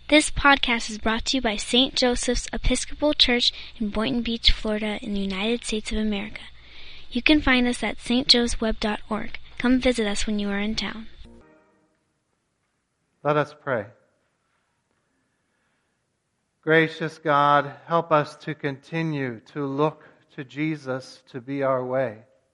This podcast is brought to you by St. Joseph's Episcopal Church in Boynton Beach, Florida, in the United States of America. You can find us at stjoesweb.org. Come visit us when you are in town. Let us pray. Gracious God, help us to continue to look to Jesus to be our way.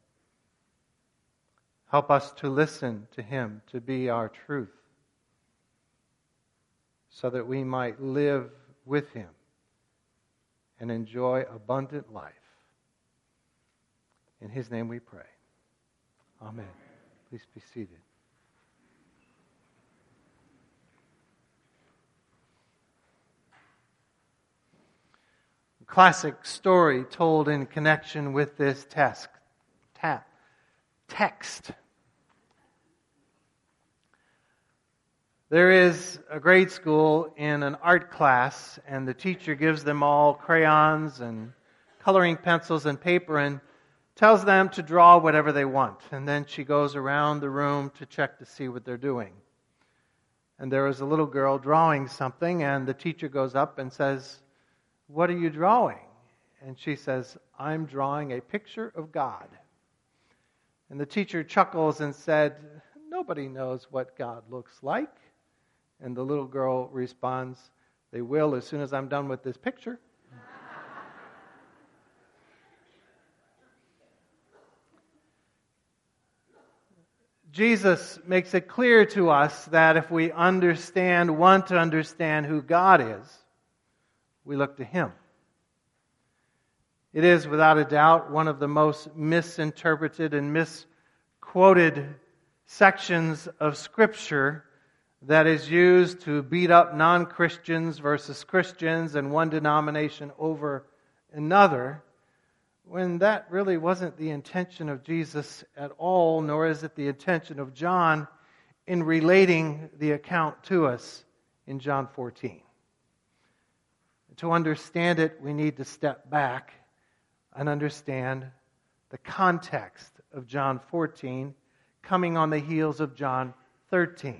Help us to listen to Him to be our truth, so that we might live with Him and enjoy abundant life. In His name we pray. Amen. Please be seated. A classic story told in connection with this text. There is a grade school in an art class, and the teacher gives them all crayons and coloring pencils and paper and tells them to draw whatever they want. And then she goes around the room to check to see what they're doing. And there is a little girl drawing something, and the teacher goes up and says, "What are you drawing?" And she says, "I'm drawing a picture of God." And the teacher chuckles and said, "Nobody knows what God looks like." And the little girl responds, "They will as soon as I'm done with this picture." Jesus makes it clear to us that if we want to understand who God is, we look to Him. It is, without a doubt, one of the most misinterpreted and misquoted sections of Scripture that is used to beat up non-Christians versus Christians and one denomination over another, when that really wasn't the intention of Jesus at all, nor is it the intention of John in relating the account to us in John 14. To understand it, we need to step back and understand the context of John 14 coming on the heels of John 13.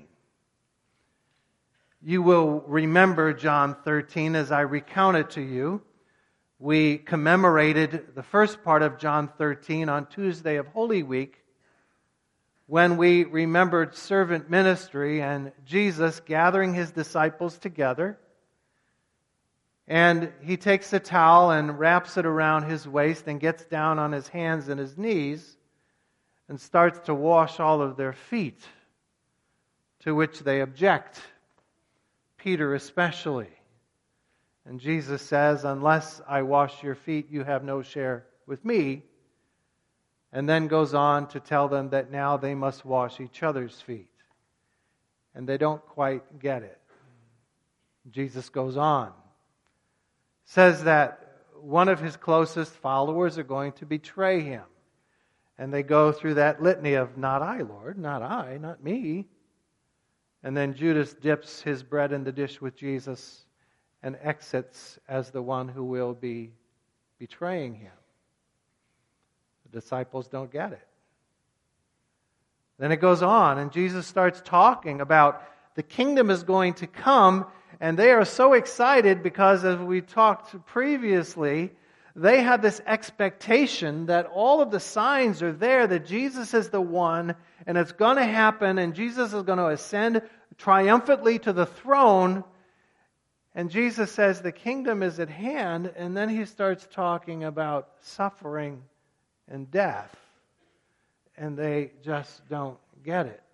You will remember John 13 as I recount it to you. We commemorated the first part of John 13 on Tuesday of Holy Week, when we remembered servant ministry and Jesus gathering His disciples together. And He takes a towel and wraps it around His waist and gets down on His hands and His knees and starts to wash all of their feet, to which they object, Peter especially. And Jesus says, "Unless I wash your feet, you have no share with me." And then goes on to tell them that now they must wash each other's feet. And they don't quite get it. Jesus goes on. Says that one of His closest followers are going to betray Him. And they go through that litany of, "Not I, Lord, not I, not me." And then Judas dips his bread in the dish with Jesus and exits as the one who will be betraying Him. The disciples don't get it. Then it goes on, and Jesus starts talking about the kingdom is going to come, and they are so excited because, as we talked previously, they have this expectation that all of the signs are there, that Jesus is the one, and it's going to happen, and Jesus is going to ascend triumphantly to the throne. And Jesus says the kingdom is at hand, and then He starts talking about suffering and death. And they just don't get it.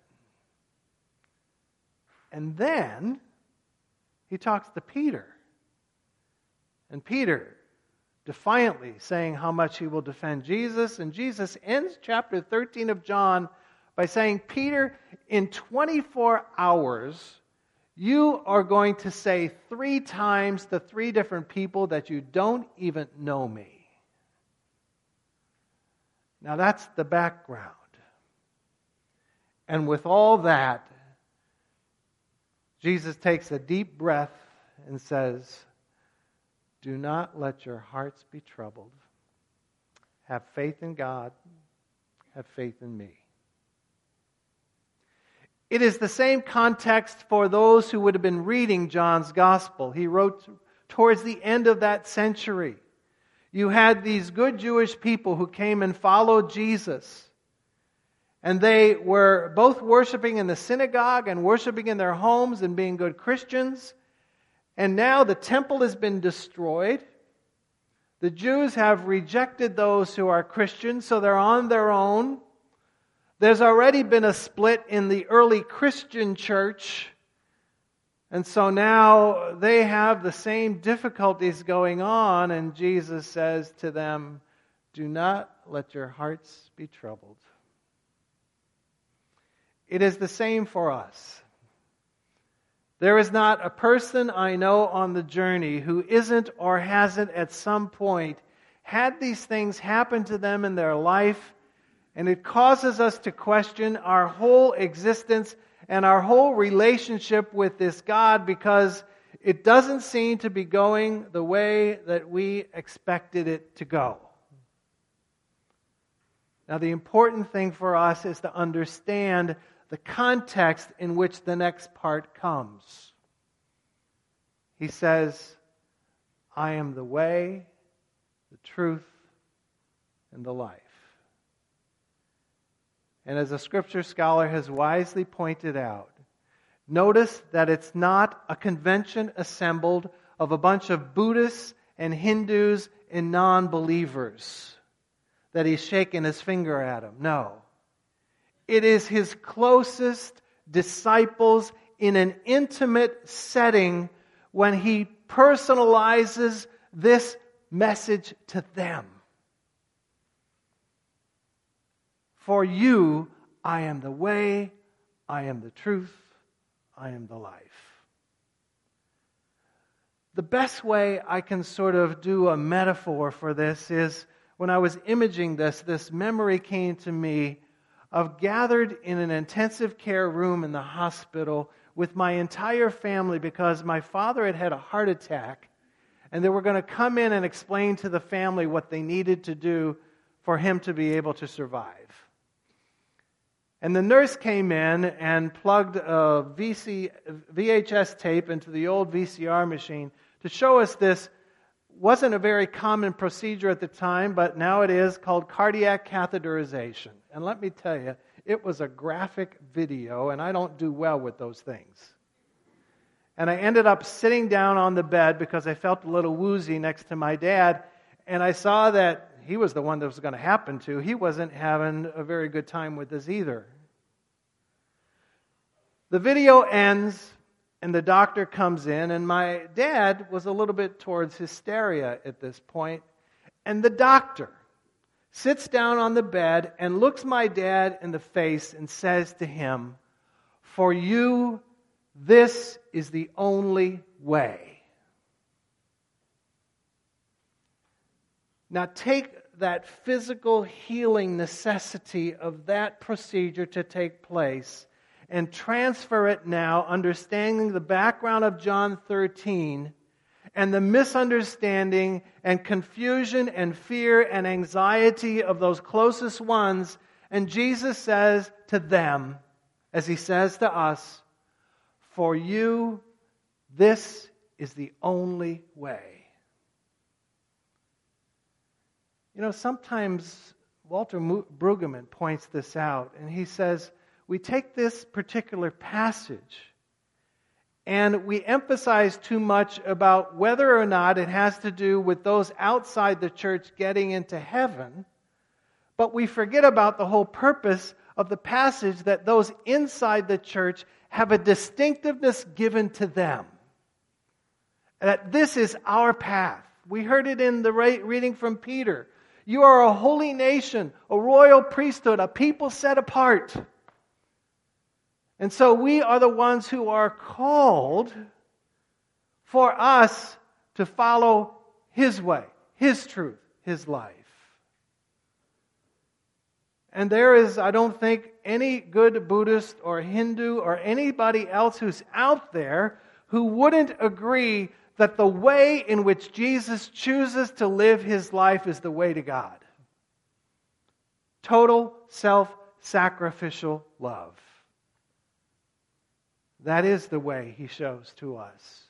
And then He talks to Peter. And Peter, defiantly saying how much he will defend Jesus. And Jesus ends chapter 13 of John by saying, "Peter, in 24 hours, you are going to say 3 times to 3 different people that you don't even know me." Now that's the background. And with all that, Jesus takes a deep breath and says, "Do not let your hearts be troubled. Have faith in God. Have faith in me." It is the same context for those who would have been reading John's Gospel. He wrote towards the end of that century. You had these good Jewish people who came and followed Jesus. And they were both worshiping in the synagogue and worshiping in their homes and being good Christians. And now the temple has been destroyed. The Jews have rejected those who are Christians, so they're on their own. There's already been a split in the early Christian church. And so now they have the same difficulties going on, and Jesus says to them, "Do not let your hearts be troubled." It is the same for us. There is not a person I know on the journey who isn't or hasn't at some point had these things happen to them in their life, and it causes us to question our whole existence and our whole relationship with this God, because it doesn't seem to be going the way that we expected it to go. Now, the important thing for us is to understand the context in which the next part comes. He says, "I am the way, the truth, and the life." And as a scripture scholar has wisely pointed out, notice that it's not a convention assembled of a bunch of Buddhists and Hindus and non-believers that he's shaking his finger at them. No. It is his closest disciples in an intimate setting when he personalizes this message to them. "For you, I am the way, I am the truth, I am the life." The best way I can sort of do a metaphor for this is, when I was imaging this memory came to me of gathered in an intensive care room in the hospital with my entire family because my father had had a heart attack, and they were going to come in and explain to the family what they needed to do for him to be able to survive. And the nurse came in and plugged a VHS tape into the old VCR machine to show us this. Wasn't a very common procedure at the time, but now it is, called cardiac catheterization. And let me tell you, it was a graphic video, and I don't do well with those things. And I ended up sitting down on the bed because I felt a little woozy next to my dad, and I saw that he was the one that was going to happen to. He wasn't having a very good time with this either. The video ends, and the doctor comes in, and my dad was a little bit towards hysteria at this point. And the doctor sits down on the bed and looks my dad in the face and says to him, "For you, this is the only way." Now take that physical healing necessity of that procedure to take place and transfer it now, understanding the background of John 13 and the misunderstanding and confusion and fear and anxiety of those closest ones. And Jesus says to them, as he says to us, "For you, this is the only way." You know, sometimes Walter Brueggemann points this out, and he says, we take this particular passage and we emphasize too much about whether or not it has to do with those outside the church getting into heaven, but we forget about the whole purpose of the passage, that those inside the church have a distinctiveness given to them. That this is our path. We heard it in the reading from Peter. You are a holy nation, a royal priesthood, a people set apart. And so we are the ones who are called for us to follow His way, His truth, His life. And there is, I don't think, any good Buddhist or Hindu or anybody else who's out there who wouldn't agree that the way in which Jesus chooses to live His life is the way to God. Total self-sacrificial love. That is the way He shows to us.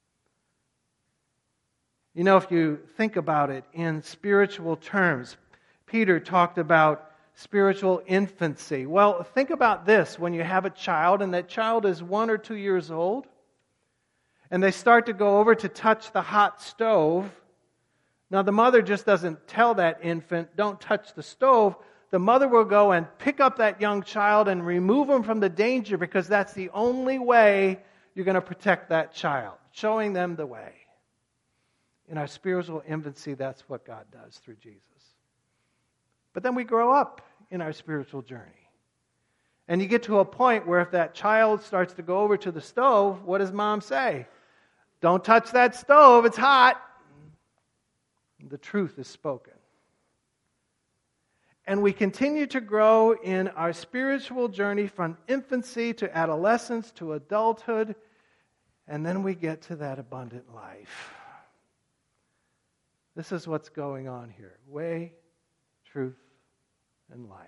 You know, if you think about it in spiritual terms, Peter talked about spiritual infancy. Well, think about this. When you have a child and that child is 1 or 2 years old and they start to go over to touch the hot stove, now the mother just doesn't tell that infant, don't touch the stove. The mother will go and pick up that young child and remove them from the danger, because that's the only way you're going to protect that child, showing them the way. In our spiritual infancy, that's what God does through Jesus. But then we grow up in our spiritual journey. And you get to a point where if that child starts to go over to the stove, what does mom say? Don't touch that stove, it's hot. The truth is spoken. And we continue to grow in our spiritual journey from infancy to adolescence to adulthood, and then we get to that abundant life. This is what's going on here. Way, truth, and life.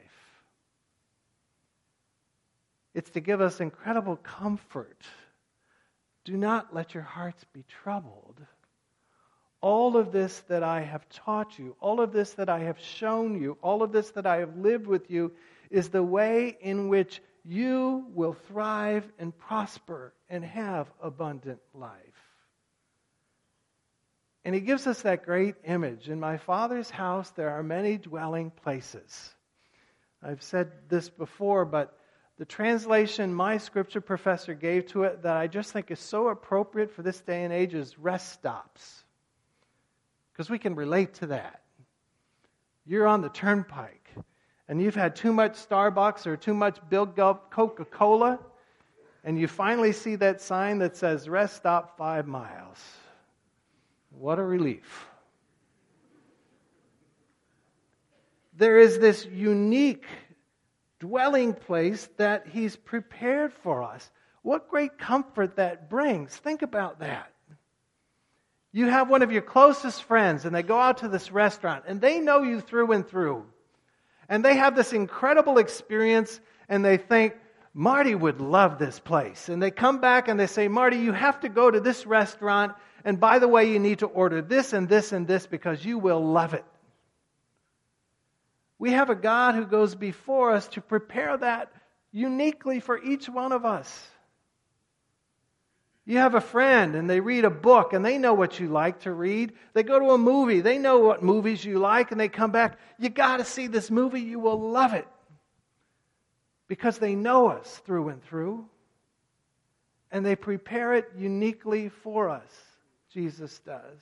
It's to give us incredible comfort. Do not let your hearts be troubled. All of this that I have taught you, all of this that I have shown you, all of this that I have lived with you is the way in which you will thrive and prosper and have abundant life. And He gives us that great image. In my Father's house there are many dwelling places. I've said this before, but the translation my scripture professor gave to it that I just think is so appropriate for this day and age is rest stops. Because we can relate to that. You're on the turnpike and you've had too much Starbucks or too much Big Gulp Coca-Cola, and you finally see that sign that says rest stop 5 miles. What a relief. There is this unique dwelling place that He's prepared for us. What great comfort that brings. Think about that. You have one of your closest friends and they go out to this restaurant and they know you through and through. And they have this incredible experience and they think, Marty would love this place. And they come back and they say, Marty, you have to go to this restaurant. And by the way, you need to order this and this and this because you will love it. We have a God who goes before us to prepare that uniquely for each one of us. You have a friend and they read a book and they know what you like to read. They go to a movie, they know what movies you like, and they come back, you got to see this movie, you will love it. Because they know us through and through. And they prepare it uniquely for us. Jesus does.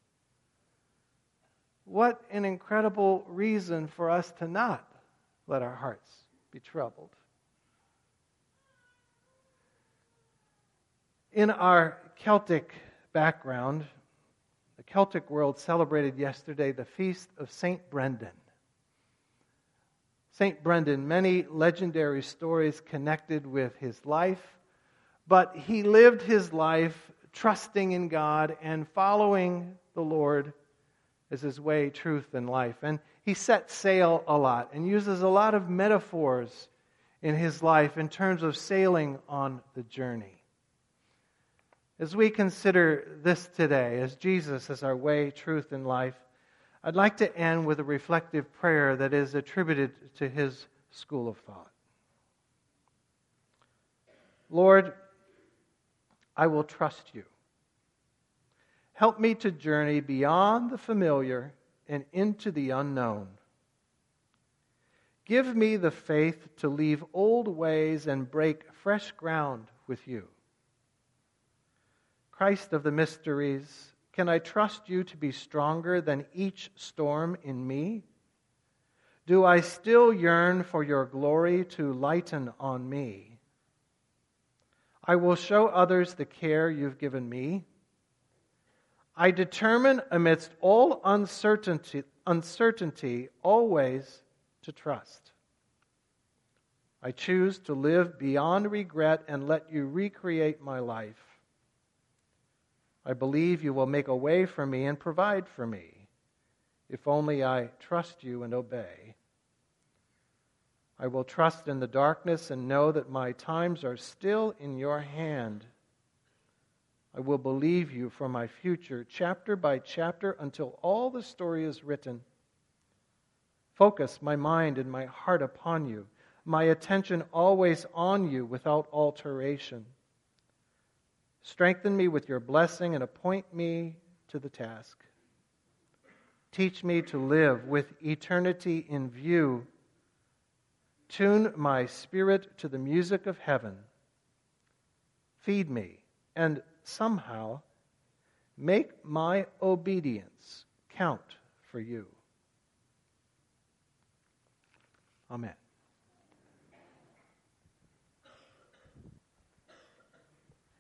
What an incredible reason for us to not let our hearts be troubled. In our Celtic background, the Celtic world celebrated yesterday the feast of St. Brendan. St. Brendan, many legendary stories connected with his life, but he lived his life trusting in God and following the Lord as his way, truth, and life. And he set sail a lot and uses a lot of metaphors in his life in terms of sailing on the journey. As we consider this today, as Jesus as our way, truth, and life, I'd like to end with a reflective prayer that is attributed to his school of thought. Lord, I will trust you. Help me to journey beyond the familiar and into the unknown. Give me the faith to leave old ways and break fresh ground with you. Christ of the mysteries, can I trust you to be stronger than each storm in me? Do I still yearn for your glory to lighten on me? I will show others the care you've given me. I determine amidst all uncertainty always to trust. I choose to live beyond regret and let you recreate my life. I believe you will make a way for me and provide for me, if only I trust you and obey. I will trust in the darkness and know that my times are still in your hand. I will believe you for my future, chapter by chapter, until all the story is written. Focus my mind and my heart upon you, my attention always on you without alteration. Strengthen me with your blessing and appoint me to the task. Teach me to live with eternity in view. Tune my spirit to the music of heaven. Feed me, and somehow make my obedience count for you. Amen.